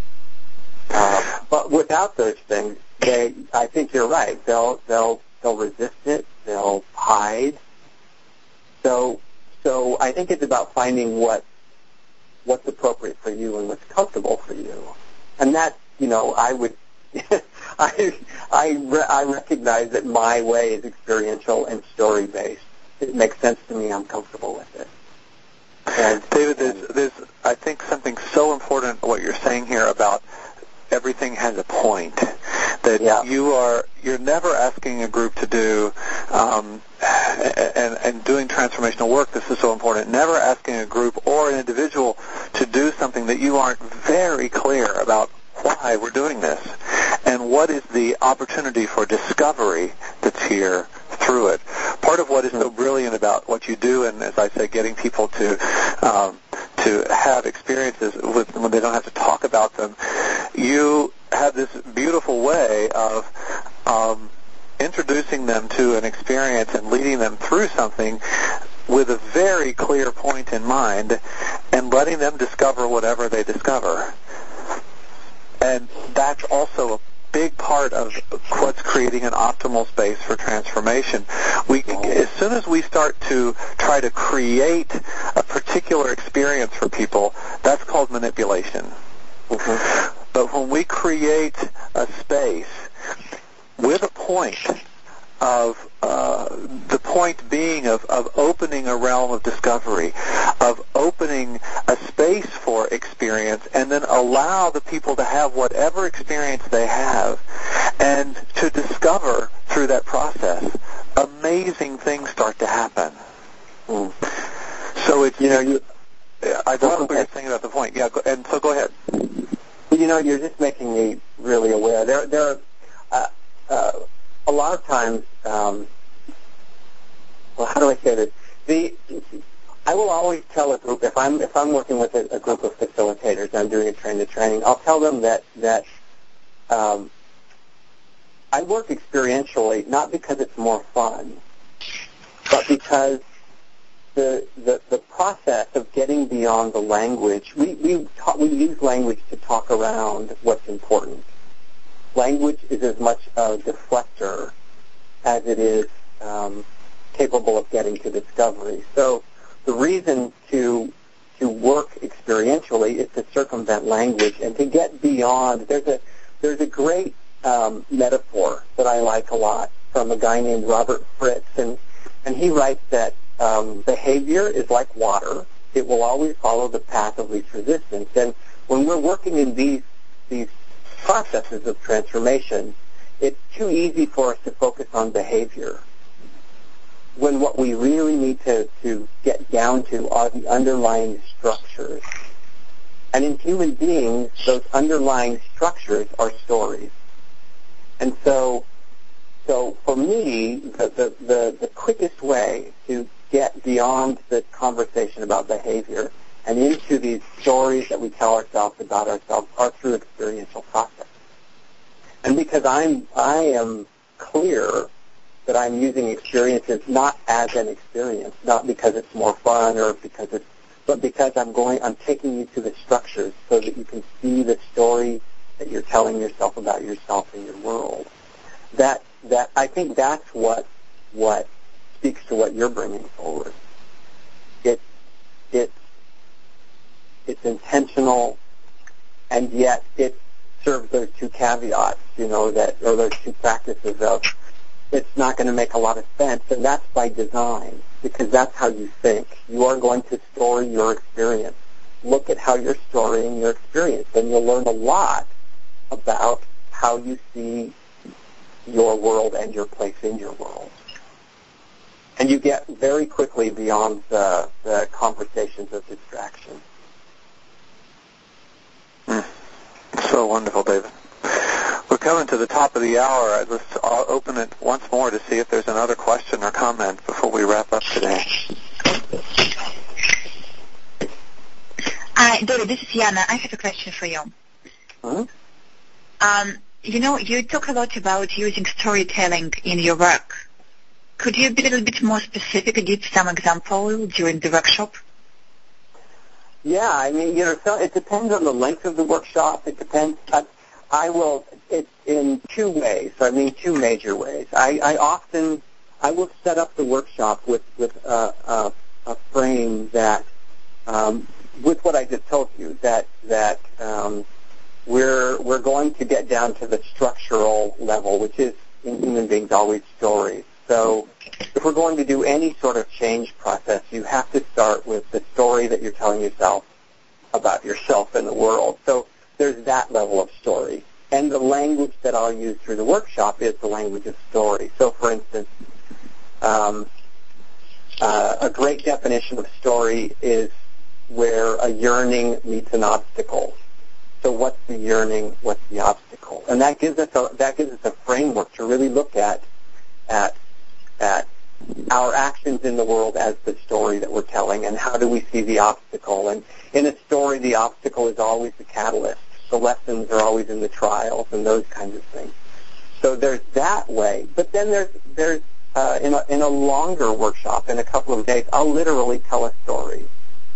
Uh, but without those things, they, I think you're right. They'll, they'll, they'll resist it. They'll hide. So, so I think it's about finding what, what's appropriate for you and what's comfortable for you. And that, you know, I would, I, I, re- I recognize that my way is experiential and story-based. It makes sense to me. I'm comfortable with it. And, David, there's, there's, I think, something so important what you're saying here about everything has a point. That yeah. you are, you're never asking a group to do, um, and, and doing transformational work, this is so important, never asking a group or an individual to do something that you aren't very clear about why we're doing this and what is the opportunity for discovery that's here through it. Part of what is so brilliant about what you do, and as I say, getting people to um, to have experiences with when they don't have to talk about them, you have this beautiful way of um, introducing them to an experience and leading them through something with a very clear point in mind and letting them discover whatever they discover. And that's also a big part of what's creating an optimal space for transformation. We, as soon as we start to try to create a particular experience for people, that's called manipulation. Mm-hmm. But when we create a space with a point of uh, the point being of, of opening a realm of discovery, of opening a space for experience, and then allow the people to have whatever experience they have, and to discover through that process, amazing things start to happen. Mm. So it's, you know, you, I don't know what you're saying about the point. Yeah, and so go ahead. You know, you're just making me really aware. There, there are uh, uh, a lot of times. Um, well, how do I say this? The I will always tell a group if I'm if I'm working with a, a group of facilitators and I'm doing a train to training, I'll tell them that that um, I work experientially not because it's more fun, but because the the the process of getting beyond the language. We we talk, we use language to talk around what's important. Language is as much a deflector as it is um, capable of getting to discovery. So the reason to to work experientially is to circumvent language and to get beyond. There's a there's a great um, metaphor that I like a lot from a guy named Robert Fritz, and and he writes that um, behavior is like water. It will always follow the path of least resistance. And when we're working in these these processes of transformation, it's too easy for us to focus on behavior, when what we really need to, to get down to are the underlying structures. And in human beings, those underlying structures are stories. And so so for me, the, the, the, the quickest way to get beyond the conversation about behavior and into these stories that we tell ourselves about ourselves are through experiential process. And because I'm I am clear that I'm using experiences not as an experience, not because it's more fun or because it's, but because I'm going, I'm taking you to the structures so that you can see the story that you're telling yourself about yourself and your world. That that I think that's what what speaks to what you're bringing forward. It it it's intentional, and yet it serves those two caveats, you know, that or those two practices of it's not going to make a lot of sense, and that's by design, because that's how you think. You are going to store your experience. Look at how you're storing your experience, and you'll learn a lot about how you see your world and your place in your world. And you get very quickly beyond the, the conversations of distraction. Mm. So wonderful, David. We're coming to the top of the hour. Let's open it once more to see if there's another question or comment before we wrap up today. Hi, David, this is Yana. I have a question for you. Huh? Um, you know, you talk a lot about using storytelling in your work. Could you be a little bit more specific and give some example during the workshop? Yeah, I mean, you know, so it depends on the length of the workshop. It depends. I, I will, it's in two ways, I mean two major ways. I, I often, I will set up the workshop with, with a, a, a frame that, um, with what I just told you, that, that um, we're, we're going to get down to the structural level, which is, in human beings, always stories. So if we're going to do any sort of change process, you have to start with the story that you're telling yourself about yourself and the world. So there's that level of story. And the language that I'll use through the workshop is the language of story. So, for instance, um, uh, a great definition of story is where a yearning meets an obstacle. So what's the yearning? What's the obstacle? And that gives us a, that gives us a framework to really look at at at our actions in the world as the story that we're telling, and how do we see the obstacle. And in a story, the obstacle is always the catalyst. The lessons are always in the trials and those kinds of things. So there's that way. But then there's there's uh, in a in a longer workshop, in a couple of days, I'll literally tell a story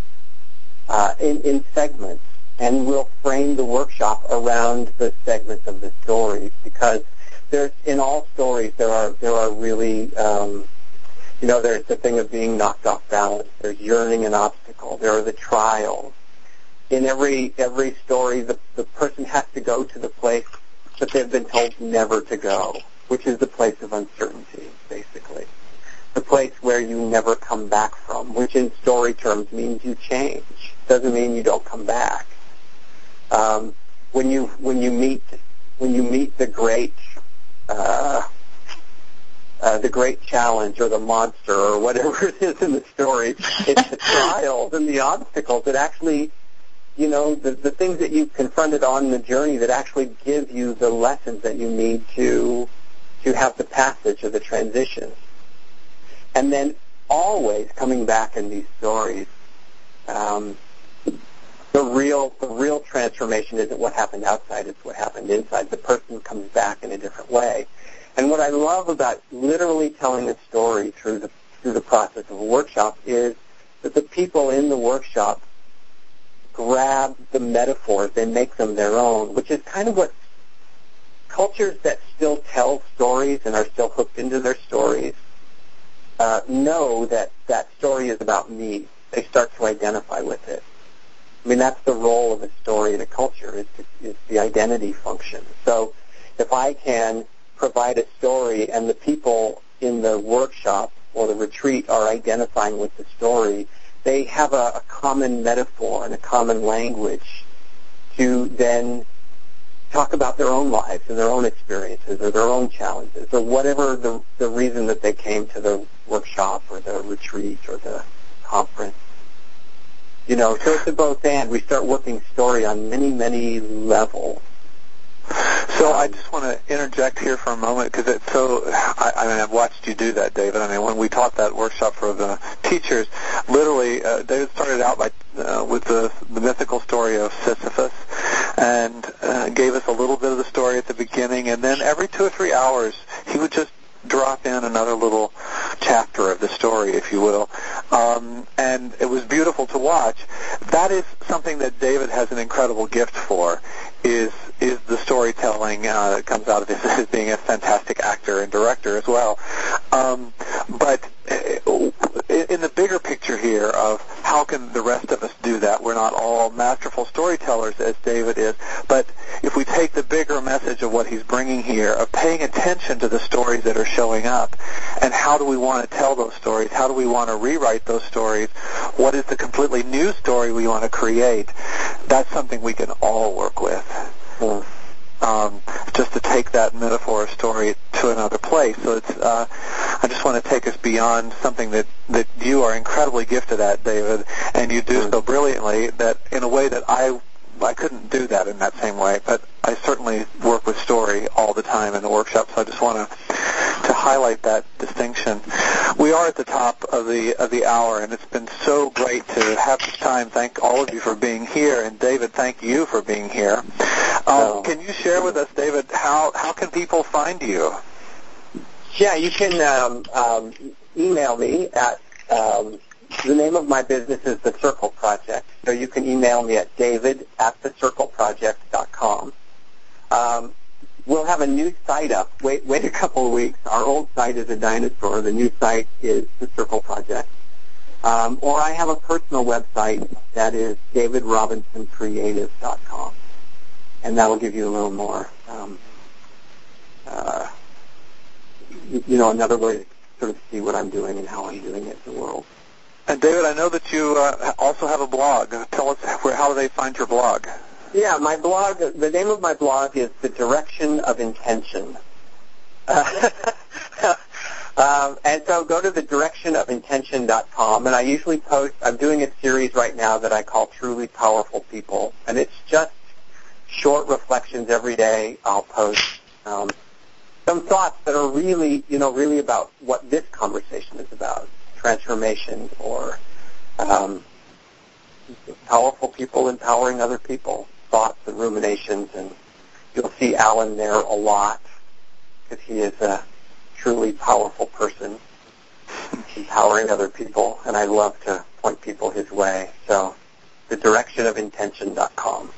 uh, in in segments, and we'll frame the workshop around the segments of the stories, because there's in all stories there are there are really um, you know there's the thing of being knocked off balance. There's yearning and obstacle. There are the trials. In every every story, the the person has to go to the place that they've been told never to go, which is the place of uncertainty, basically. The place where you never come back from, which in story terms means you change. Doesn't mean you don't come back. Um, when you when you meet when you meet the great uh, uh, the great challenge or the monster or whatever it is in the story, it's the trials and the obstacles that actually, you know, the, the things that you've confronted on the journey that actually give you the lessons that you need to to have the passage or the transition. And then always coming back in these stories, um, the real the real transformation isn't what happened outside, it's what happened inside. The person comes back in a different way. And what I love about literally telling a story through the through the process of a workshop is that the people in the workshop grab the metaphors and make them their own, which is kind of what cultures that still tell stories and are still hooked into their stories uh, know that that story is about me. They start to identify with it. I mean, that's the role of a story in a culture, is, to, is the identity function. So if I can provide a story and the people in the workshop or the retreat are identifying with the story, they have a, a common metaphor and a common language to then talk about their own lives and their own experiences or their own challenges or whatever the, the reason that they came to the workshop or the retreat or the conference. You know, so it's a both and. We start working story on many, many levels. So I just want to interject here for a moment because it's so, I, I mean, I've watched you do that, David. I mean, when we taught that workshop for the teachers, literally, uh, David started out by, uh, with the, the mythical story of Sisyphus and uh, gave us a little bit of the story at the beginning, and then every two or three hours, he would just drop in another little chapter of the story, if you will. Um, and it was beautiful to watch. That is something that David has an incredible gift for, is is the storytelling uh, that comes out of his, his being a fantastic actor and director as well. Um, but in the bigger picture here of how can the rest of us do that, we're not all masterful storytellers as David is, but if we take the bigger message of what he's bringing here, of paying attention to the stories that are showing up, and how do we want to tell those stories, how do we want to rewrite those stories, what is the completely new story we want to create, that's something we can all work with. Mm. Um, just to take that metaphor or story to another place. So it's, uh, I just want to take us beyond something that, that you are incredibly gifted at, David, and you do so brilliantly that in a way that I I couldn't do that in that same way, but I certainly work with story all the time in the workshop, so I just want to to highlight that distinction. We are at the top of the of the hour, and it's been so great to have this time. Thank all of you for being here, and David, thank you for being here. Um, can you share with us, David, how, how can people find you? Yeah, you can um, um, email me at, um, the name of my business is The Circle Project, so you can email me at david at the circle project dot com. Um, we'll have a new site up. Wait, wait a couple of weeks. Our old site is a dinosaur. The new site is The Circle Project. Um, or I have a personal website that is david robinson creative dot com. And that will give you a little more, um, uh, you know, another way to sort of see what I'm doing and how I'm doing it in the world. And David, I know that you uh, also have a blog. Tell us where, how do they find your blog? Yeah, my blog, the name of my blog is The Direction of Intention. Uh, um, and so go to the direction of intention dot com, and I usually post, I'm doing a series right now that I call Truly Powerful People, and it's just short reflections every day. I'll post um, some thoughts that are really, you know, really about what this conversation is about, transformation or um, powerful people empowering other people, thoughts and ruminations. And you'll see Alan there a lot because he is a truly powerful person, empowering other people, and I love to point people his way. So the direction of intention dot com.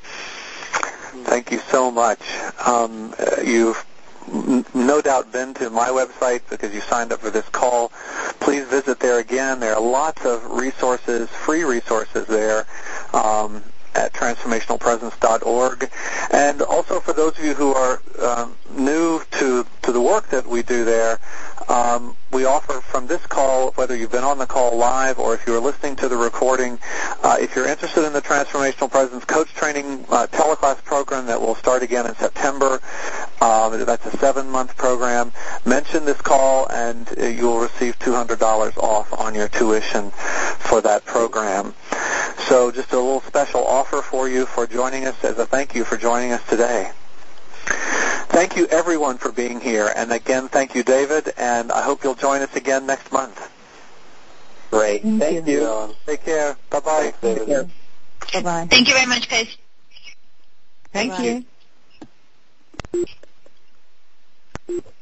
Thank you so much. Um, you've n- no doubt been to my website because you signed up for this call. Please visit there again. There are lots of resources, free resources there um, at transformational presence dot org. And also for those of you who are um, new to, to the work that we do there, um, we offer from this call, whether you've been on the call live or if you're listening to the recording, uh, if you're interested in the Transformational Presence Coach Training uh, teleclass program that will start again in September, um, that's a seven-month program, mention this call and uh, you'll receive two hundred dollars off on your tuition for that program. So just a little special offer for you for joining us as a thank you for joining us today. Thank you, everyone, for being here. And again, thank you, David, and I hope you'll join us again next month. Great. Thank, thank you. you. Take care. Bye-bye. Thanks, David. Bye-bye. Thank you very much, guys. Thank Bye-bye. you.